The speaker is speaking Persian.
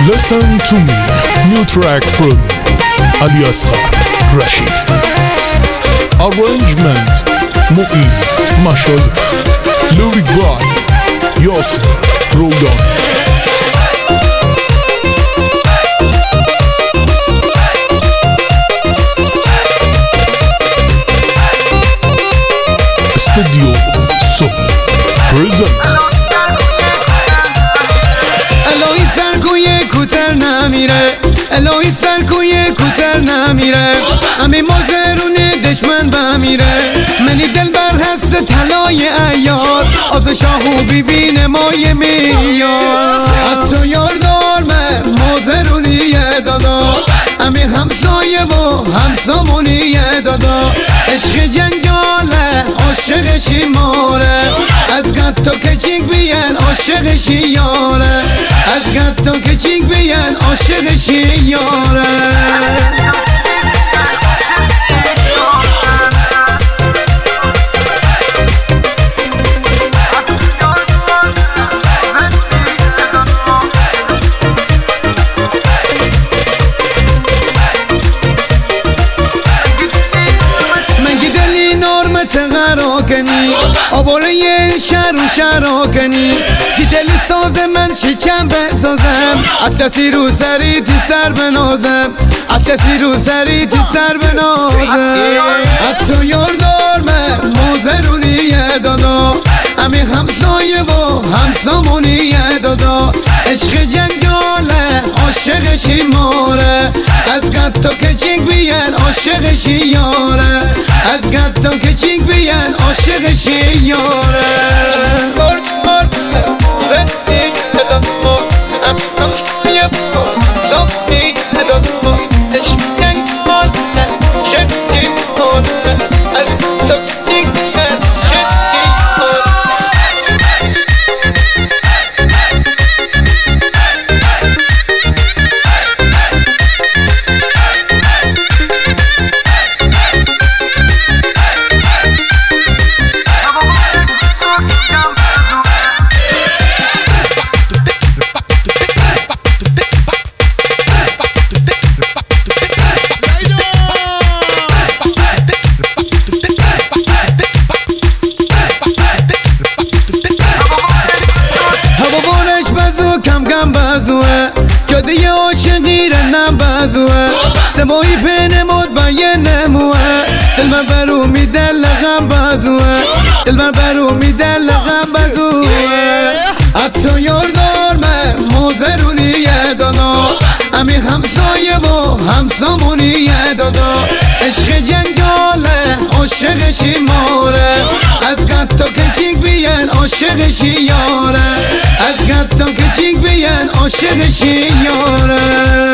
Listen to me, new track from Ali Asghar Rashid. Arrangement Mu'in Mashayikh. Lyric by Yasser Roudani. Studio Soul present. الهی سر کوی کوتر نمیره، الهی سر کوی کوتر نمیره، همه مازرون دشمن بمیره. منی دل بر هست طلای عیار، آز شاهو ببین مای میار. حدس و یاردار من مازرونیه دادا، همه همسایه و همسامونیه دادا. عشق جنگاله عاشق شیماره، از گتو کچیک بیان عاشق شیاره، از گتو کچیک بیان عاشق شیاره. آباره شهر و شهر کنی که دل ساز من شکم بسازم، عطسی رو سری تی سر بنازم، عطسی رو سری تی سر بنازم. حدس و یاردار من مازرونیه دادا، همه همسایه و همسامونیه دادا. عشق جنگاله عاشق شیماره، از گتو کچیک بیان عاشق شیاره، از گتو کچیک بیان عاشق شیاره. جاده عاشقی رنم بازوه، سمایی پنمود باید نموه. دل من برو میده لغم بازوه، دل من برو میده لغم بازوه. حدس و یاردار من مازرونیه دادا، همه همسایه و همسامونیه دادا. عشق جنگاله عاشق شیماره، از گتو کچیک بیان عاشق شیاره، از گتو کچیک بیان عاشق شیاره.